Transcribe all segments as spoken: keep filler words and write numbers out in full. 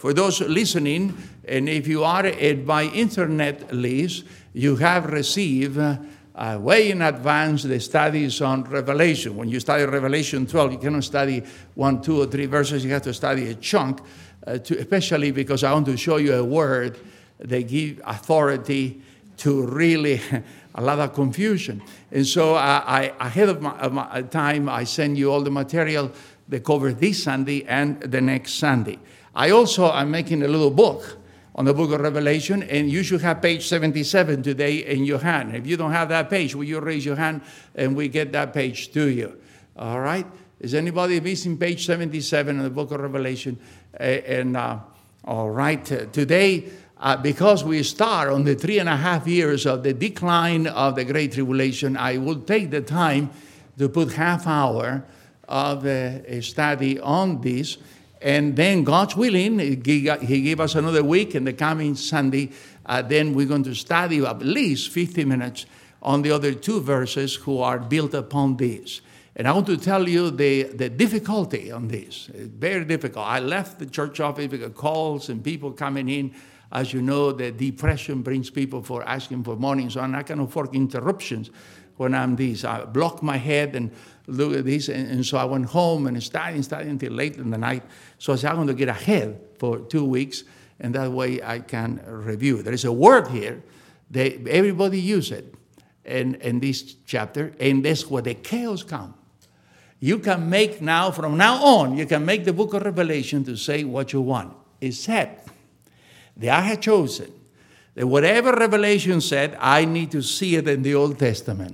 For those listening, and if you are at my internet list, you have received uh, uh, way in advance the studies on Revelation. When you study Revelation twelve, you cannot study one, two, or three verses. You have to study a chunk, uh, to, especially because I want to show you a word that gives authority to really a lot of confusion. And so I, I ahead of my, of my time, I send you all the material that covers this Sunday and the next Sunday. I also am making a little book on the book of Revelation, and you should have page seventy-seven today in your hand. If you don't have that page, will you raise your hand and we get that page to you? All right? Is anybody missing page seventy-seven in the book of Revelation? Uh, and uh, all right, uh, today, uh, because we start on the three and a half years of the decline of the Great Tribulation, I will take the time to put half hour of uh, a study on this. And then, God's willing, he gave us another week, and the coming Sunday, uh, then we're going to study at least fifty minutes on the other two verses who are built upon this. And I want to tell you the, the difficulty on this. It's very difficult. I left the church office because calls and people coming in. As you know, the depression brings people for asking for money, so I can afford interruptions when I'm this. I block my head and look at this, and, and so I went home and studied, studied until late in the night. So I said, I'm going to get ahead for two weeks, and that way I can review. There is a word here that everybody uses it in, in this chapter, and that's where the chaos comes. You can make now, from now on, you can make the book of Revelation to say what you want, except that I have chosen that whatever Revelation said, I need to see it in the Old Testament,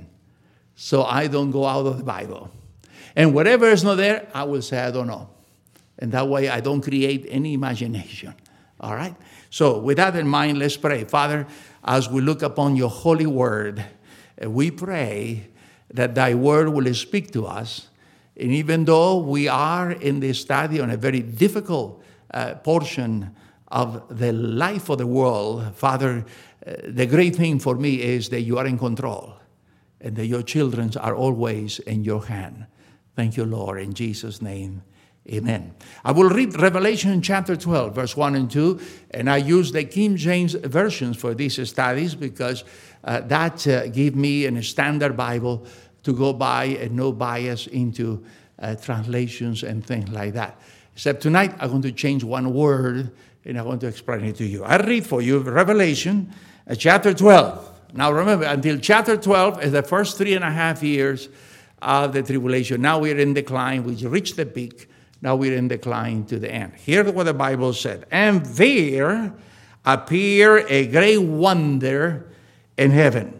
so I don't go out of the Bible. And whatever is not there, I will say I don't know. And that way I don't create any imagination. All right? So with that in mind, let's pray. Father, as we look upon your holy word, we pray that thy word will speak to us. And even though we are in this study on a very difficult uh, portion of the life of the world, Father, uh, the great thing for me is that you are in control and that your children are always in your hand. Thank you, Lord, in Jesus' name. Amen. I will read Revelation chapter twelve, verse one and two, and I use the King James versions for these studies because uh, that uh, give me a standard Bible to go by and no bias into uh, translations and things like that. Except tonight, I'm going to change one word, and I want to explain it to you. I read for you Revelation uh, chapter twelve. Now remember, until chapter twelve is the first three and a half years of the tribulation. Now we're in decline. We reached the peak. Now we're in decline to the end. Here's what the Bible said. And there appeared a great wonder in heaven.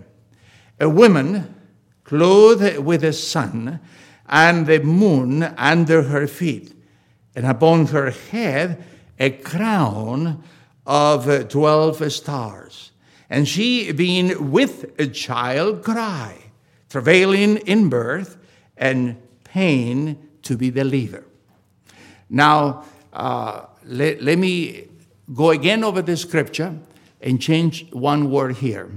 A woman clothed with the sun and the moon under her feet, and upon her head a crown of twelve stars. And she, being with a child, cried, travailing in birth and pain to be delivered. Now, uh, let, let me go again over the scripture and change one word here.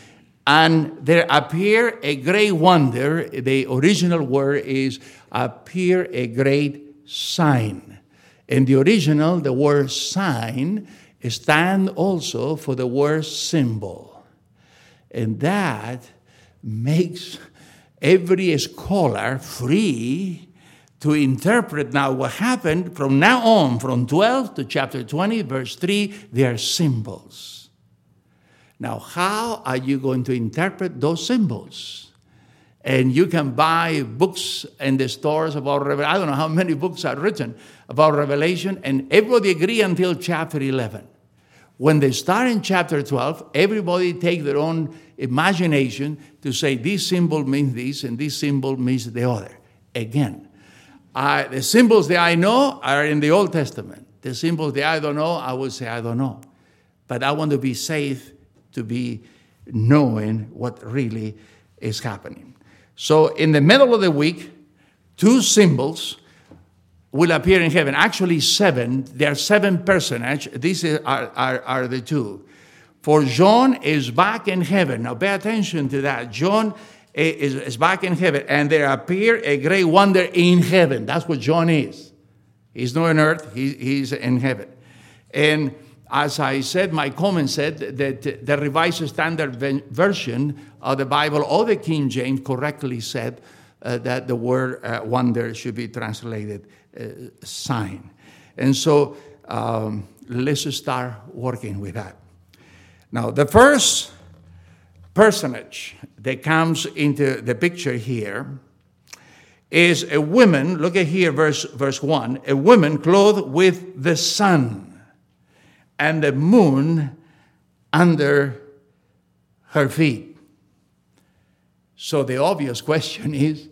And there appeared a great wonder. The original word is appear a great sign. In the original, the word sign stands also for the word symbol. And that makes every scholar free to interpret now what happened from now on, from twelve to chapter twenty, verse three, they are symbols. Now, how are you going to interpret those symbols? And you can buy books in the stores about Revelation. I don't know how many books are written about Revelation, and everybody agree until chapter eleven. When they start in chapter twelve, everybody take their own imagination to say this symbol means this and this symbol means the other. Again, I, the symbols that I know are in the Old Testament. The symbols that I don't know, I will say I don't know. But I want to be safe to be knowing what really is happening. So in the middle of the week, two symbols will appear in heaven. Actually, seven. There are seven personages. These are, are, are the two. For John is back in heaven. Now pay attention to that. John is, is back in heaven, and there appear a great wonder in heaven. That's what John is. He's not on earth. He, he's in heaven. And as I said, my comment said that the Revised Standard Version of the Bible, or the King James, correctly said uh, that the word uh, wonder should be translated uh, sign. And so um, let's start working with that. Now, the first personage that comes into the picture here is a woman. Look at here, verse, verse one. A woman clothed with the sun and the moon under her feet. So the obvious question is,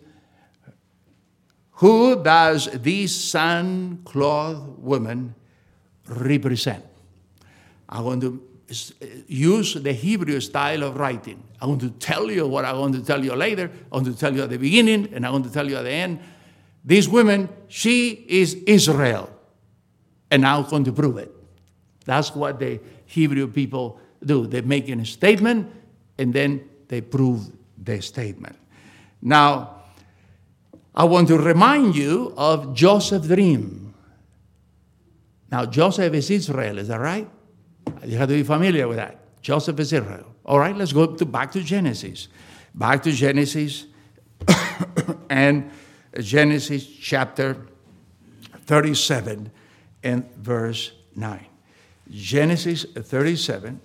who does this sun-clothed woman represent? I want to use the Hebrew style of writing. I want to tell you what I want to tell you later. I want to tell you at the beginning, and I want to tell you at the end. This woman, she is Israel, and I'm going to prove it. That's what the Hebrew people do. They make a statement, and then they prove the statement. Now, I want to remind you of Joseph's dream. Now, Joseph is Israel, is that right? You have to be familiar with that. Joseph is Israel. All right, let's go to, back to Genesis. Back to Genesis and Genesis chapter thirty-seven and verse nine. Genesis thirty-seven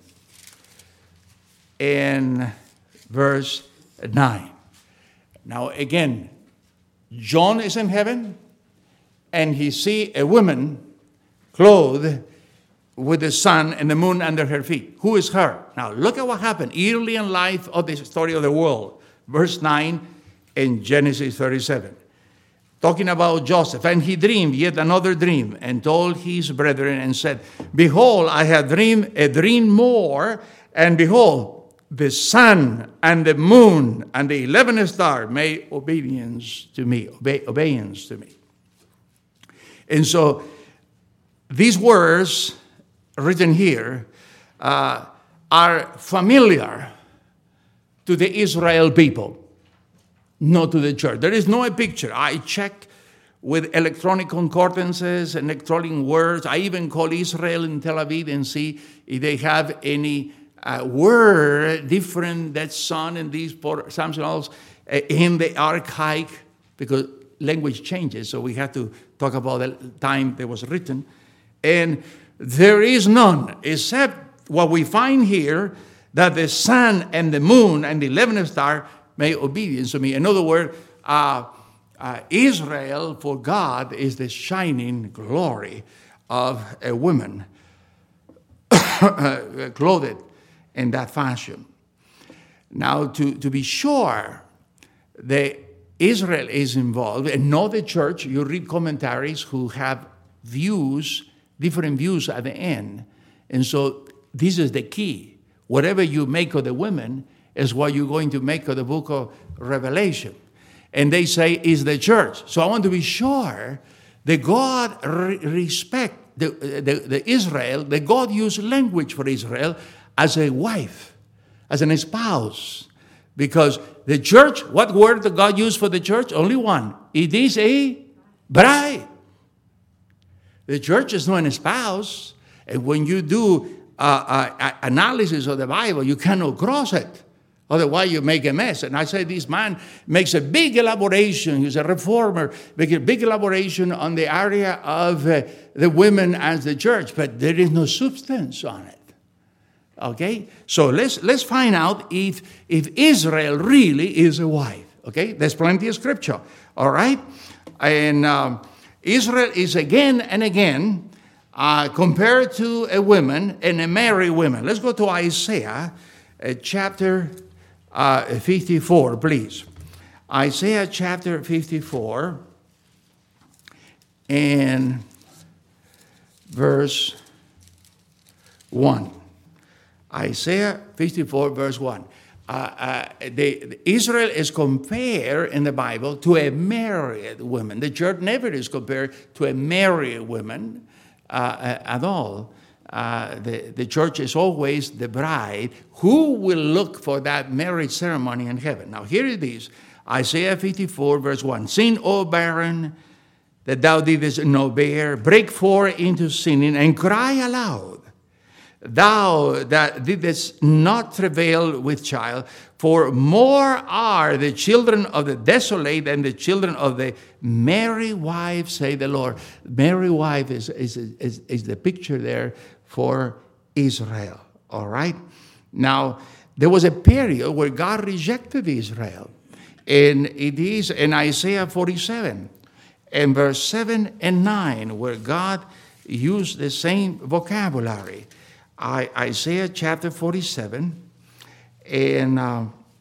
and verse nine. Now, again, John is in heaven, and he sees a woman clothed with the sun and the moon under her feet. Who is her? Now, look at what happened early in life of the story of the world. Verse nine in Genesis thirty-seven. Talking about Joseph. And he dreamed yet another dream, and told his brethren, and said, Behold, I have dreamed a dream more, and behold, the sun and the moon and the eleventh star made obedience to me, obey, obedience to me. And so these words written here uh, are familiar to the Israel people, not to the church. There is no picture. I checked with electronic concordances and electronic words. I even call Israel in Tel Aviv and see if they have any uh, word different that sun and these something else uh, in the archive, because language changes, so we have to talk about the time that was written. And there is none, except what we find here, that the sun and the moon and the eleventh star made obedience to me. In other words, uh, uh, Israel for God is the shining glory of a woman clothed in that fashion. Now, to, to be sure, the Israel is involved, and not the church. You read commentaries who have views, different views at the end. And so this is the key. Whatever you make of the women is what you're going to make of the book of Revelation. And they say is the church. So I want to be sure that God re- respect the, the, the Israel, that God used language for Israel as a wife, as an spouse. Because the church, what word did God use for the church? Only one. It is a bride. The church is not a spouse. And when you do uh, uh, analysis of the Bible, you cannot cross it. Otherwise, you make a mess. And I say this man makes a big elaboration. He's a reformer, make a big elaboration on the area of uh, the women as the church. But there is no substance on it. Okay? So let's let's find out if, if Israel really is a wife. Okay? There's plenty of scripture. All right? And um, Israel is again and again uh, compared to a woman and a married woman. Let's go to Isaiah uh, chapter uh, fifty-four, please. Isaiah chapter fifty-four and verse one. Isaiah fifty-four, verse one. Uh, uh, the, the Israel is compared in the Bible to a married woman. The church never is compared to a married woman uh, at all. Uh, the, the church is always the bride who will look for that marriage ceremony in heaven. Now here it is, Isaiah fifty-four, verse one. Sing, O barren, that thou didst not bear, break forth into sinning, and cry aloud. Thou that didst not travail with child, for more are the children of the desolate than the children of the merry wife, say the Lord. Merry wife is, is, is, is the picture there for Israel, all right? Now, there was a period where God rejected Israel, and it is in Isaiah forty-seven, and verse seven and nine, where God used the same vocabulary. I, Isaiah chapter forty-seven, and uh,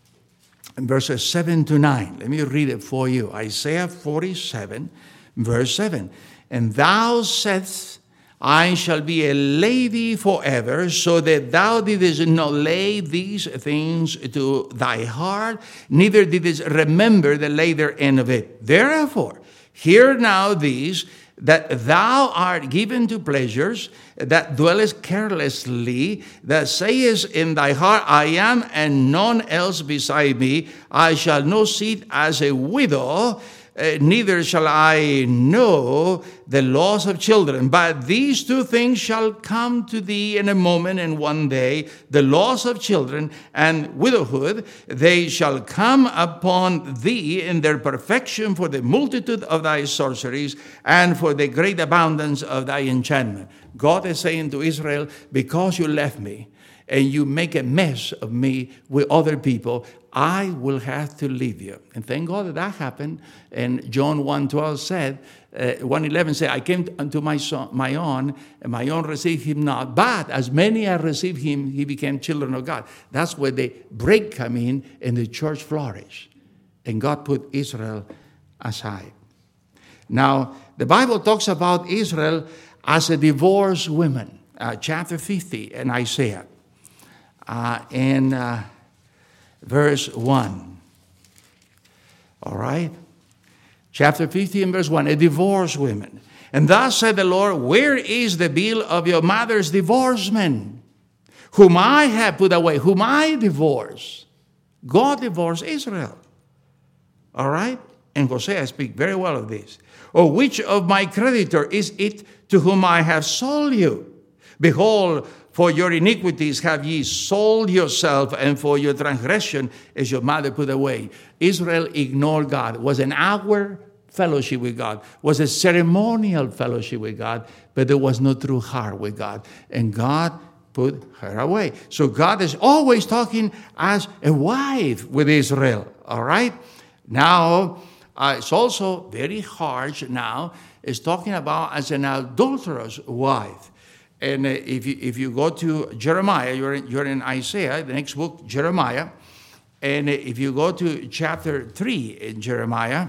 verses seven to nine. Let me read it for you. Isaiah forty-seven, verse seven. And thou saidst, I shall be a lady forever, so that thou didst not lay these things to thy heart, neither didst remember the later end of it. Therefore, hear now these, that thou art given to pleasures, that dwellest carelessly, that sayest in thy heart, I am, and none else beside me. I shall not sit as a widow, uh, neither shall I know the loss of children. But these two things shall come to thee in a moment and one day, the loss of children and widowhood. They shall come upon thee in their perfection for the multitude of thy sorceries and for the great abundance of thy enchantment. God is saying to Israel, because you left me and you make a mess of me with other people, I will have to leave you. And thank God that that happened. And John one twelve said, uh, one eleven said, I came unto my son, my own, and my own received him not. But as many as received him, he became children of God. That's where the break come in and the church flourished. And God put Israel aside. Now, the Bible talks about Israel as a divorced woman. Uh, chapter fifty in Isaiah. Uh, and uh, verse one. All right? Chapter fifty and verse one. A divorced woman. And thus said the Lord, where is the bill of your mother's divorcement, whom I have put away, whom I divorced? God divorced Israel. All right? And Hosea speaks very well of this. Or which of my creditor is it to whom I have sold you? Behold, for your iniquities have ye sold yourself, and for your transgression is your mother put away. Israel ignored God. It was an outward fellowship with God. It was a ceremonial fellowship with God, but there was no true heart with God. And God put her away. So God is always talking as a wife with Israel. All right? Now, uh, it's also very harsh now. It's talking about as an adulterous wife. And uh, if you if you go to Jeremiah, you're in, you're in Isaiah, the next book, Jeremiah. And uh, if you go to chapter three in Jeremiah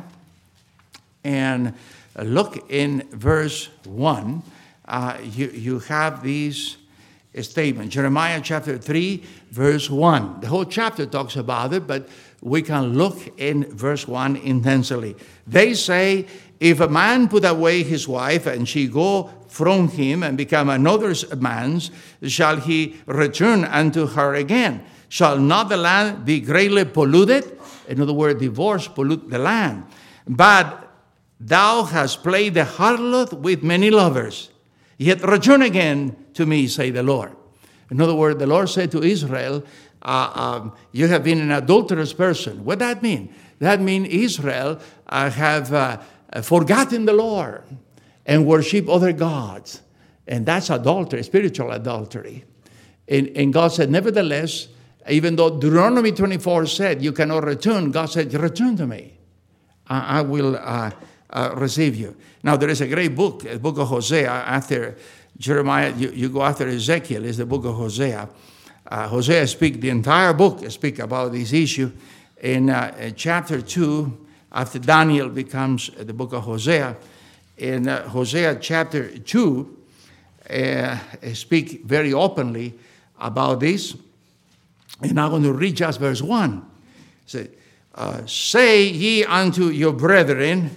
and look in verse one, uh, you, you have these statements. Jeremiah chapter three, verse one. The whole chapter talks about it, but we can look in verse one intensely. They say, if a man put away his wife and she go from him and become another man's, shall he return unto her again? Shall not the land be greatly polluted? In other words, divorce pollute the land. But thou hast played the harlot with many lovers. Yet return again to me, say the Lord. In other words, the Lord said to Israel, uh, um, you have been an adulterous person. What does that mean? That means Israel uh, have uh, forgotten the Lord and worship other gods. And that's adultery, spiritual adultery. And, and God said, nevertheless, even though Deuteronomy twenty-four said, you cannot return, God said, return to me. I, I will uh, uh, receive you. Now, there is a great book, the book of Hosea. After Jeremiah, you, you go after Ezekiel, is the book of Hosea. Uh, Hosea speaks, the entire book speak about this issue. In uh, chapter two, after Daniel becomes the book of Hosea, in uh, Hosea chapter two, uh, speak very openly about this. And I'm going to read just verse one. Say, uh, say ye unto your brethren,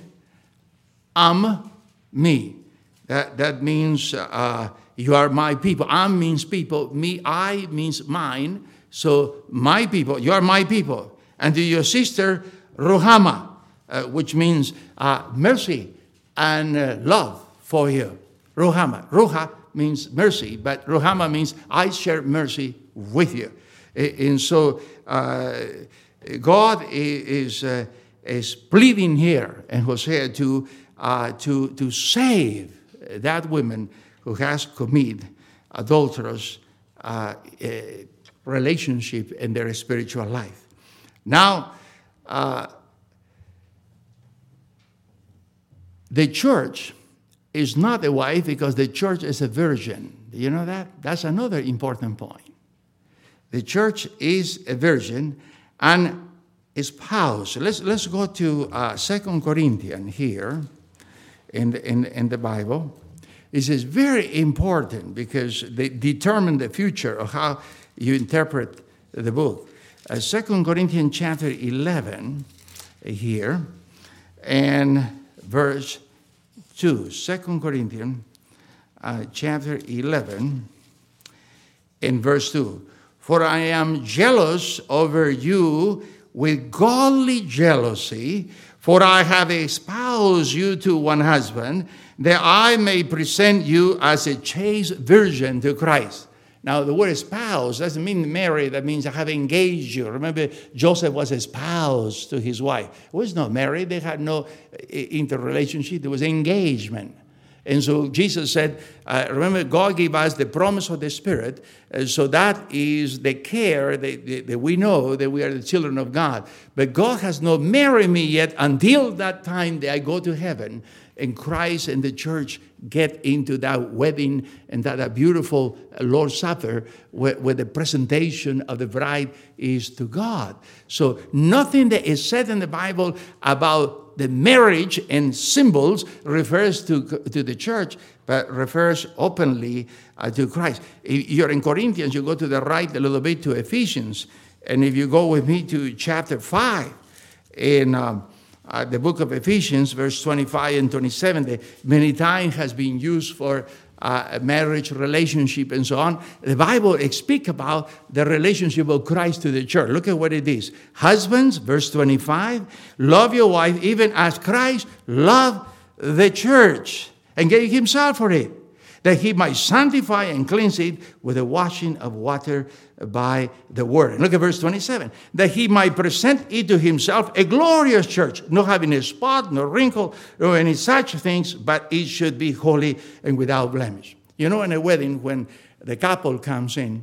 am me. That, that means uh, you are my people. Am means people. Me, I means mine. So my people, you are my people. And to your sister, Ruhama, uh, which means uh, mercy and uh, love for you. Ruhama. Ruha means mercy, but Ruhama means I share mercy with you. And so uh, God is, uh, is pleading here in Hosea to, uh, to, to save that woman who has committed adulterous uh, uh, relationship in their spiritual life. Now, uh, the church is not a wife because the church is a virgin. Do you know that? That's another important point. The church is a virgin and a spouse. Let's, let's go to uh, Second Corinthians here in the, in, in the Bible. This is very important because they determine the future of how you interpret the book. Uh, Second Corinthians chapter eleven here and verse two. Second Corinthians uh, chapter eleven and verse two. For I am jealous over you with godly jealousy, for I have espoused you to one husband, that I may present you as a chaste virgin to Christ. Now, the word espouse doesn't mean married. That means I have engaged you. Remember, Joseph was espoused to his wife. He was not married. They had no interrelationship. There was engagement. And so Jesus said, uh, remember, God gave us the promise of the Spirit. Uh, so that is the care that, that, that we know that we are the children of God. But God has not married me yet until that time that I go to heaven and Christ and the church get into that wedding and that, that beautiful Lord's Supper where, where the presentation of the bride is to God. So nothing that is said in the Bible about the marriage and symbols refers to, to the church, but refers openly uh, to Christ. If you're in Corinthians, you go to the right a little bit to Ephesians. And if you go with me to chapter five, in um, uh, the book of Ephesians, verse twenty-five and twenty-seven, that many times has been used for uh, a marriage relationship and so on. The Bible speaks about the relationship of Christ to the church. Look at what it is. Husbands, verse twenty-five, love your wife even as Christ loved the church and gave himself for it, that he might sanctify and cleanse it with the washing of water by the word. And look at verse twenty-seven. That he might present it to himself a glorious church, not having a spot, no wrinkle, or any such things, but it should be holy and without blemish. You know, in a wedding, when the couple comes in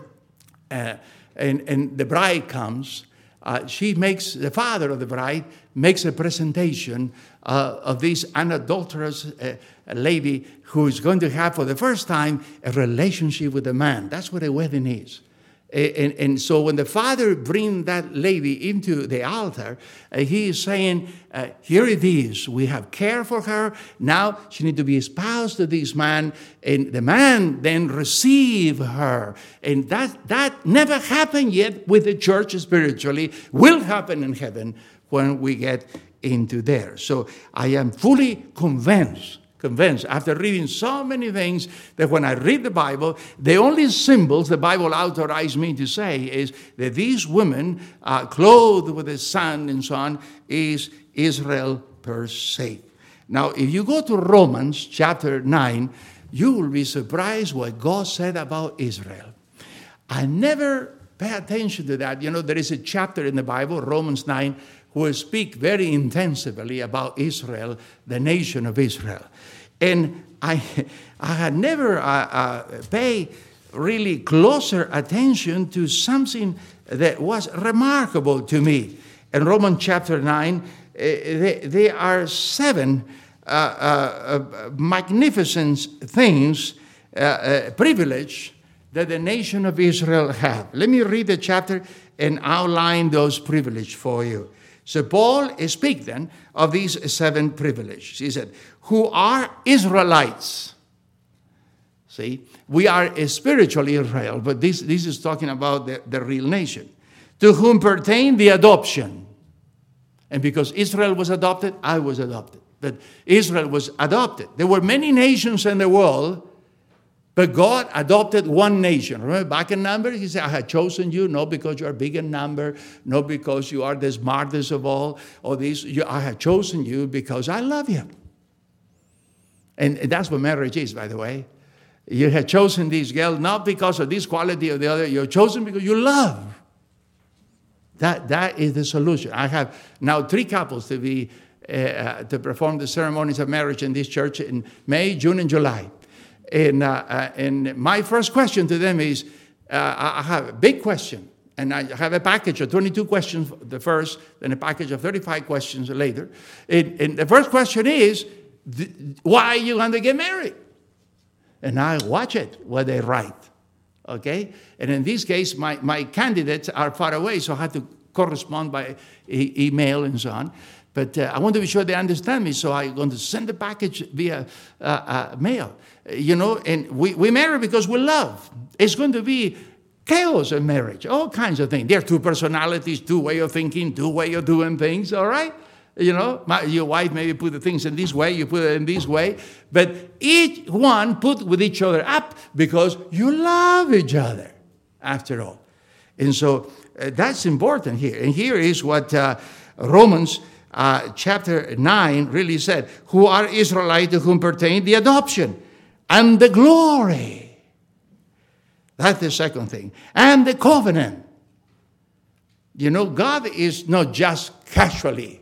uh, and, and the bride comes, uh, she makes, the father of the bride makes a presentation uh, of this unadulterous uh, lady who is going to have for the first time a relationship with a man. That's what a wedding is. And, and so when the father brings that lady into the altar, uh, he is saying, uh, here it is. We have care for her. Now she needs to be espoused to this man. And the man then receive her. And that, that never happened yet with the church spiritually. Will happen in heaven when we get into there. So I am fully convinced Convinced after reading so many things that when I read the Bible, the only symbols the Bible authorized me to say is that these women uh, clothed with the sun and so on is Israel per se. Now, if you go to Romans chapter nine, you will be surprised what God said about Israel. I never pay attention to that. You know, there is a chapter in the Bible, Romans nine, who speak very intensively about Israel, the nation of Israel. And I, I had never uh, uh, paid really closer attention to something that was remarkable to me. In Romans chapter nine, uh, there, there are seven uh, uh, magnificent things, uh, uh, privilege that the nation of Israel have. Let me read the chapter and outline those privileges for you. So Paul speaks then of these seven privileges. He said, who are Israelites. See, we are a spiritual Israel, but this, this is talking about the, the real nation. To whom pertain the adoption. And because Israel was adopted, I was adopted. But Israel was adopted. There were many nations in the world, but God adopted one nation. Remember back in Numbers, he said, I have chosen you, not because you are big in number, not because you are the smartest of all, or this. You, I have chosen you because I love you. And that's what marriage is, by the way. You have chosen this girl not because of this quality or the other. You're chosen because you love. That, that is the solution. I have now three couples to be uh, to perform the ceremonies of marriage in this church in May, June, and July. And, uh, uh, and my first question to them is, uh, I have a big question. And I have a package of twenty-two questions, the first, then a package of thirty-five questions later. And, and the first question is, why are you going to get married? And I watch it, what they write. Okay? And in this case, my, my candidates are far away, so I have to correspond by e- email and so on. But uh, I want to be sure they understand me, so I'm going to send the package via uh, uh, mail. You know, and we, we marry because we love. It's going to be chaos in marriage, all kinds of things. There are two personalities, two way of thinking, two way of doing things, all right? You know, my, your wife maybe put the things in this way, you put it in this way. But each one put with each other up because you love each other, after all. And so uh, that's important here. And here is what uh, Romans uh, chapter nine really said. Who are Israelites, to whom pertain the adoption and the glory. That's the second thing. And the covenant. You know, God is not just casually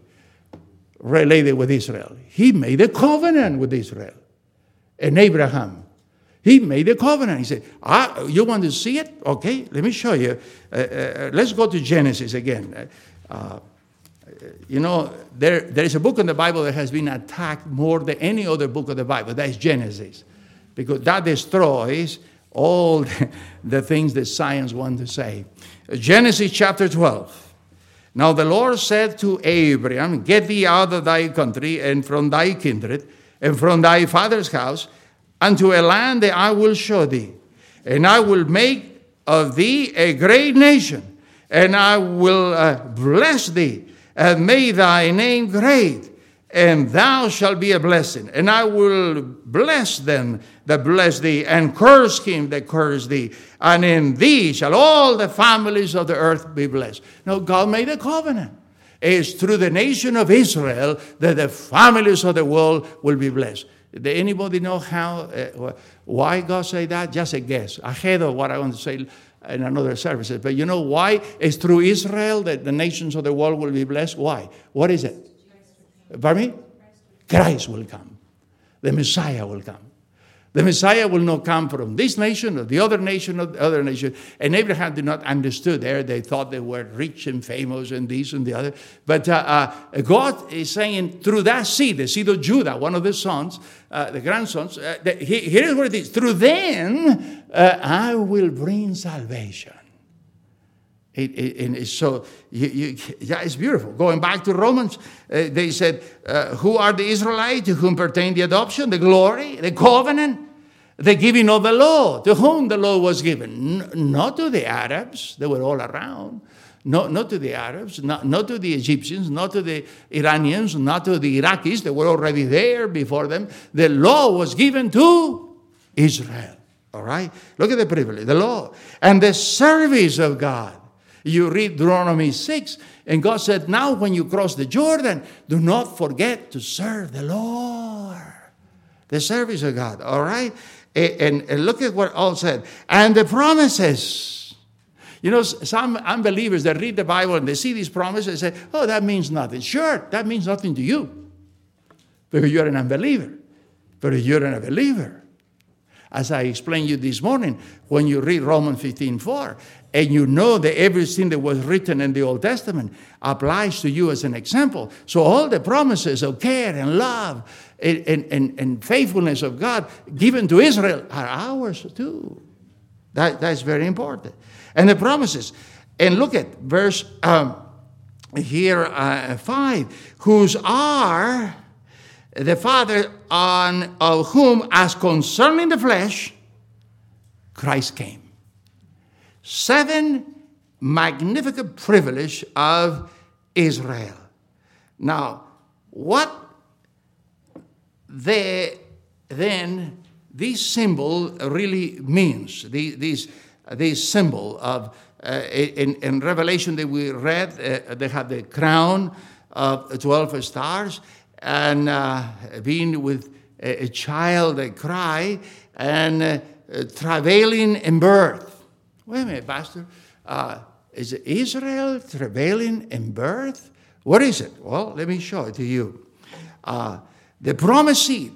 related with Israel. He made a covenant with Israel and Abraham. He made a covenant. He said, ah, you want to see it? Okay, let me show you. Uh, uh, let's go to Genesis again. Uh, you know, there, there is a book in the Bible that has been attacked more than any other book of the Bible. That is Genesis. Because that destroys all the, the things that science wants to say. Genesis chapter twelve. Now the Lord said to Abraham, get thee out of thy country and from thy kindred and from thy father's house unto a land that I will show thee. And I will make of thee a great nation, and I will uh, bless thee and make thy name great, and thou shalt be a blessing. And I will bless them that bless thee, and curse him that curse thee. And in thee shall all the families of the earth be blessed. Now, God made a covenant. It's through the nation of Israel that the families of the world will be blessed. Does anybody know how, uh, why God said that? Just a guess, ahead of what I want to say in another services. But you know why? It's through Israel that the nations of the world will be blessed. Why? What is it? Pardon me? Christ will come. The Messiah will come. The Messiah will not come from this nation or the other nation or the other nation. And Abraham did not understand there. They thought they were rich and famous and this and the other. But uh, uh, God is saying through that seed, the seed of Judah, one of the sons, uh, the grandsons, uh, the, he, here is what it is. Through them, uh, I will bring salvation. It, it, and it's so, you, you, yeah, it's beautiful. Going back to Romans, uh, they said, uh, who are the Israelites to whom pertain the adoption, the glory, the covenant, the giving of the law? To whom the law was given? N- not to the Arabs, they were all around. Not, not to the Arabs, not, not to the Egyptians, not to the Iranians, not to the Iraqis. They were already there before them. The law was given to Israel. All right? Look at the privilege, the law. And the service of God. You read Deuteronomy six, and God said, now when you cross the Jordan, do not forget to serve the Lord. The service of God, all right? And, and look at what all said. And the promises. You know, some unbelievers that read the Bible and they see these promises and say, oh, that means nothing. Sure, that means nothing to you because you're an unbeliever. But if you're a believer, as I explained you this morning, when you read Romans fifteen four, and you know that everything that was written in the Old Testament applies to you as an example. So all the promises of care and love and, and, and faithfulness of God given to Israel are ours too. That, that's very important. And the promises. And look at verse um, here, uh, five. Whose are the Father on of whom, as concerning the flesh, Christ came. Seven magnificent privilege of Israel. Now, what they, then this symbol really means, the, this, this symbol of, uh, in, in Revelation that we read, uh, they have the crown of twelve stars, and uh, being with a, a child uh, cry and uh, uh, travailing in birth. Wait a minute, Pastor. Uh, is Israel travailing in birth? What is it? Well, let me show it to you. Uh, the promised seed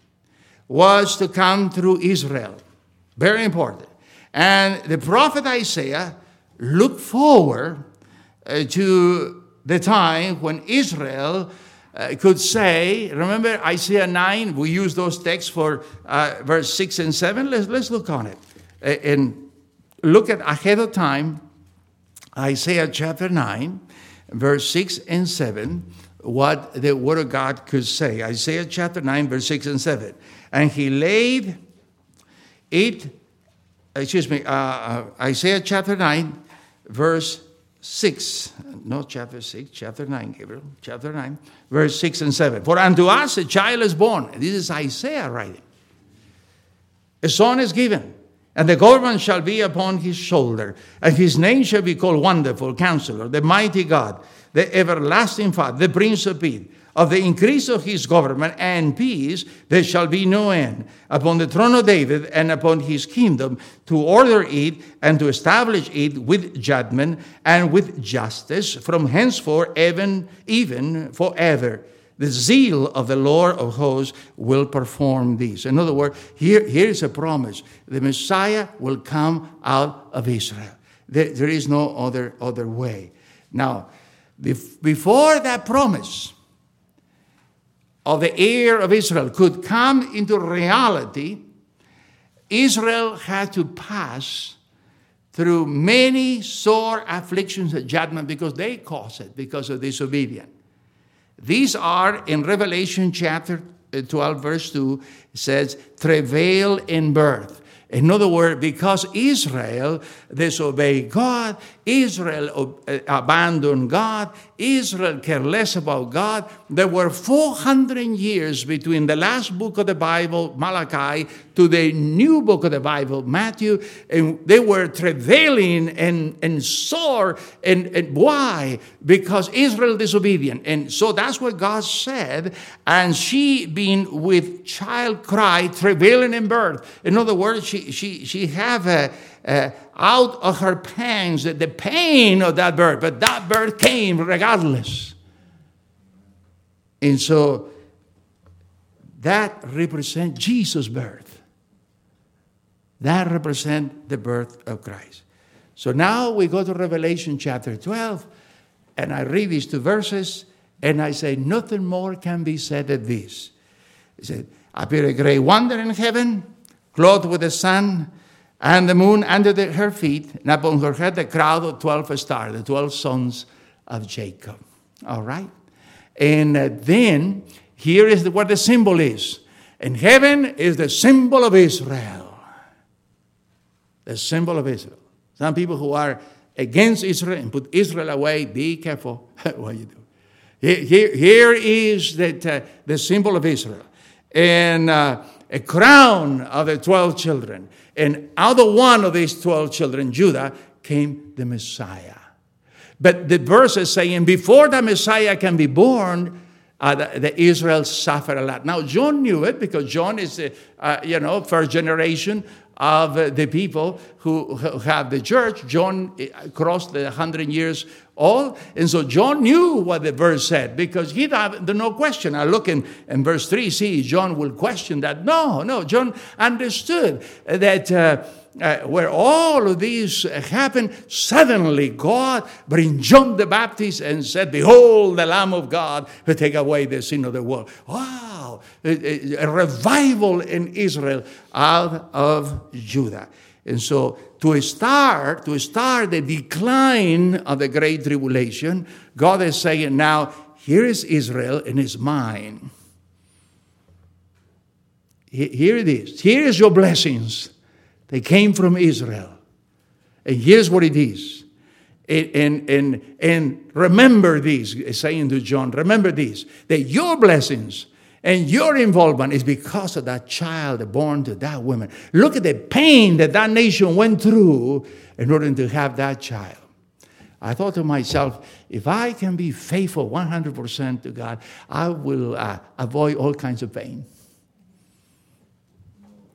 was to come through Israel. Very important. And the prophet Isaiah looked forward uh, to the time when Israel uh, could say, remember Isaiah nine, we use those texts for uh, verse six and seven. Let's, let's look on it. Uh, and look at ahead of time, Isaiah chapter nine, verse six and seven, what the word of God could say. Isaiah chapter nine, verse six and seven. And he laid it, excuse me, uh, uh, Isaiah chapter nine, verse six. No, chapter six, chapter nine, Gabriel. Chapter nine, verse six and seven. For unto us a child is born. This is Isaiah writing. A son is given, and the government shall be upon his shoulder. And his name shall be called Wonderful Counselor, the Mighty God, the Everlasting Father, the Prince of Peace. Of the increase of his government and peace, there shall be no end upon the throne of David and upon his kingdom, to order it and to establish it with judgment and with justice from henceforth, even, even forever. The zeal of the Lord of hosts will perform this. In other words, here, here is a promise. The Messiah will come out of Israel. There, there is no other, other way. Now, before that promise of the heir of Israel could come into reality, Israel had to pass through many sore afflictions and judgment because they caused it, because of disobedience. These are in Revelation chapter twelve, verse two, it says, travail in birth. In other words, because Israel disobeyed God, Israel abandoned God, Israel cared less about God, there were four hundred years between the last book of the Bible, Malachi, to the new book of the Bible, Matthew, and they were travailing and, and sore. And, and why? Because Israel disobedient. And so that's what God said. And she being with child cry, travailing in birth. In other words, she she she have a, a out of her pangs the, the pain of that birth, but that birth came regardless. And so that represents Jesus' birth. That represents the birth of Christ. So now we go to Revelation chapter twelve, and I read these two verses, and I say, nothing more can be said than this. He said, appeared a great wonder in heaven, clothed with the sun and the moon under the, her feet, and upon her head the crowd of twelve stars, the twelve sons of Jacob. All right? And uh, then, here is the, what the symbol is. In heaven is the symbol of Israel. The symbol of Israel. Some people who are against Israel and put Israel away, be careful what you do. Here, here is that, uh, the symbol of Israel. And uh, a crown of the twelve children. And out of one of these twelve children, Judah, came the Messiah. But the verse is saying, before the Messiah can be born, uh, the, the Israel suffered a lot. Now, John knew it because John is, uh, uh, you know, first generation of uh, the people who, who have the church. John crossed the hundred years old. And so John knew what the verse said because he had no question. I look in, in verse three, see, John will question that. No, no, John understood that uh, uh, where all of these happened, suddenly God bring John the Baptist and said, behold, the Lamb of God who take away the sin of the world. Wow, a, a revival in Israel out of Judah. And so to start, to start the decline of the Great Tribulation, God is saying, now, here is Israel and it's mine. Here it is. Here is your blessings. They came from Israel. And here's what it is. And, and, and, and remember this, saying to John, remember this, that your blessings and your involvement is because of that child born to that woman. Look at the pain that that nation went through in order to have that child. I thought to myself, if I can be faithful one hundred percent to God, I will uh, avoid all kinds of pain.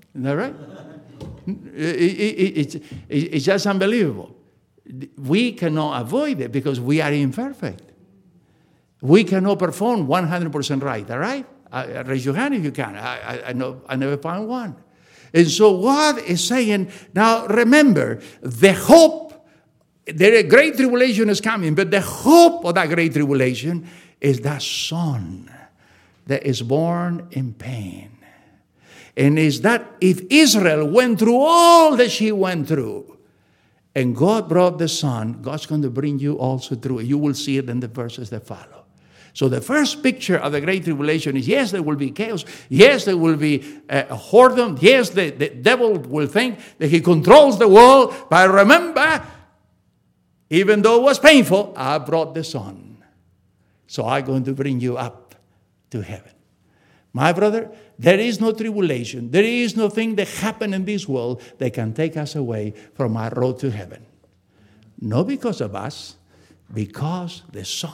Isn't that right? It, it, it, it, it's just unbelievable. We cannot avoid it because we are imperfect. We cannot perform one hundred percent right, all right? Uh, raise your hand if you can. I, I, I, know, I never found one. And so God is saying, now remember, the hope, the great tribulation is coming, but the hope of that great tribulation is that son that is born in pain. And is that if Israel went through all that she went through, and God brought the son, God's going to bring you also through it. You will see it in the verses that follow. So the first picture of the Great Tribulation is, yes, there will be chaos. Yes, there will be uh, a whoredom. Yes, the, the devil will think that he controls the world. But remember, even though it was painful, I brought the son. So I'm going to bring you up to heaven. My brother, there is no tribulation. There is no thing that happened in this world that can take us away from our road to heaven. Not because of us, because the Son.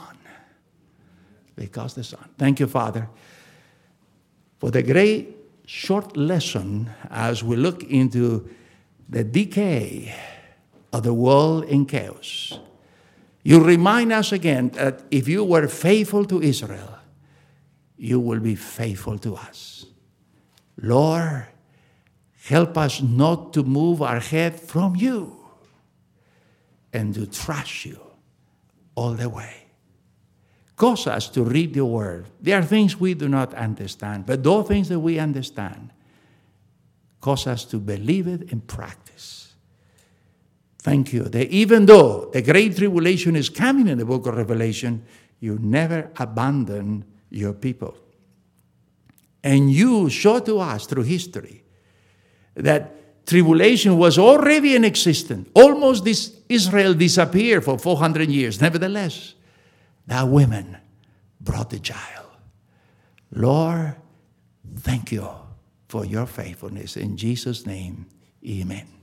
Because the Son. Thank you, Father, for the great short lesson as we look into the decay of the world in chaos. You remind us again that if you were faithful to Israel, you will be faithful to us. Lord, help us not to move our head from you and to trust you all the way. Cause us to read the word. There are things we do not understand, but those things that we understand, cause us to believe it in practice. Thank you that even though the great tribulation is coming in the book of Revelation, you never abandon your people. And you show to us through history that tribulation was already in existence. Almost this Israel disappeared for four hundred years. Nevertheless, that woman brought the child. Lord, thank you for your faithfulness. In Jesus' name, amen.